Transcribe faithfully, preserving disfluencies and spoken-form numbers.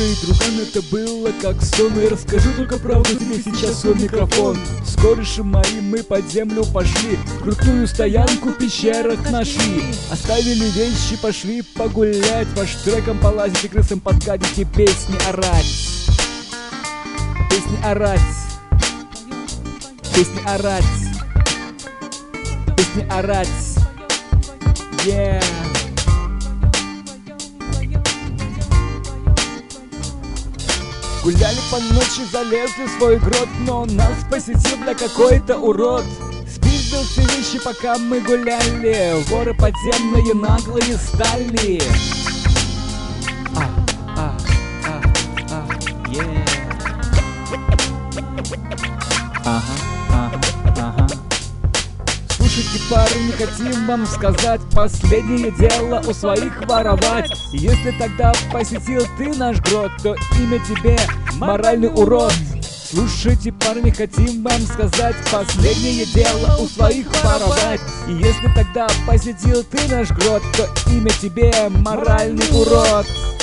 Слушай, друган, это было как сон. И расскажу только правду тебе сейчас свой микрофон. С корешем моим мы под землю пошли, крутую стоянку в пещерах нашли. Оставили вещи, пошли погулять, по штрекам полазить и крысам подгадить и песни орать. Песни орать. Песни орать. Песни орать. Yeah. Гуляли по ночи, залезли в свой грот, но нас посетил бля какой-то урод. Спиздил все вещи, пока мы гуляли, воры подземные наглые стали. А, а, а, а, yeah. Ага, ага, ага. Слушайте, парни, хотим вам сказать, последнее дело у своих воровать. Если тогда посетил ты наш грот, то имя тебе моральный урод. Слушайте, парни, хотим вам сказать, последнее дело у своих воровать. И если тогда посетил ты наш грот, то имя тебе моральный урод.